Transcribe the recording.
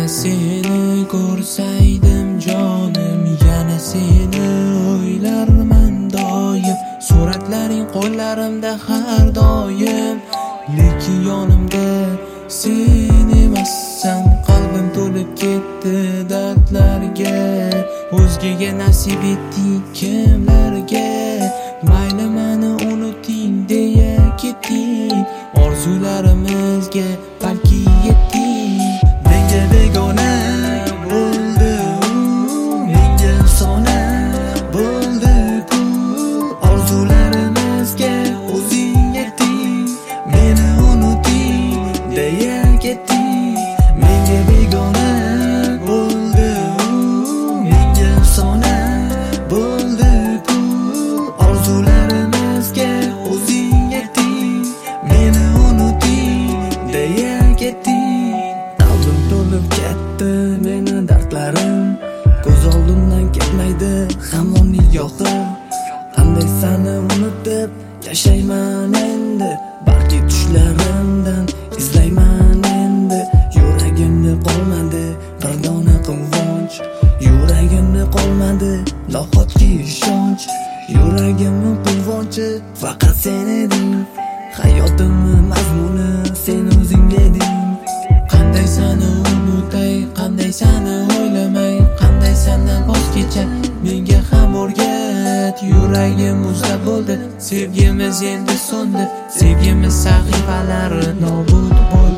Yana seni ko'rsaydim jonim, yana seni o'ylarman doim. Suratlaring qo'llarimda har doim, lekin yonimda sen emassan. Qalbim to'lib ketdi dardlarga, o'zgaga nasib etding kimlarga. Mayli meni unuting deya ketding, orzularimizga balki yetding. Menga begona bo'ldi u, menga afsona bo'ldi-ku. Orzularimizga o'zing yetding, meni unuting deya ketding. Menga begona bo'ldi u, menga afsona bo'ldi-ku. Orzularimizga o'zing yetding, meni unuting deya ketding. Qalbim to'lib ketdi meni dardlarim, ko'z oldimdan ketmaydi hamon nigohim. Qanday seni unutib yashayman endi, balki tushlarimdan izlayman endi. Yuragimda qolmadi bir dona quvonch, yuragimda qolmadi nahotki ishonch. Yuragimning quvonchi faqat sen eding, hayotimni mazmuni sen o'zing eding. Qanday seni unutay, qanday seni o'ylamay, qanday sendan voz kechay, menga ham o'rgat. Yuragim muzlab bo'ldi, sevgimiz endi so'ndi, sevgimiz sahifalari nobud bo'ldi.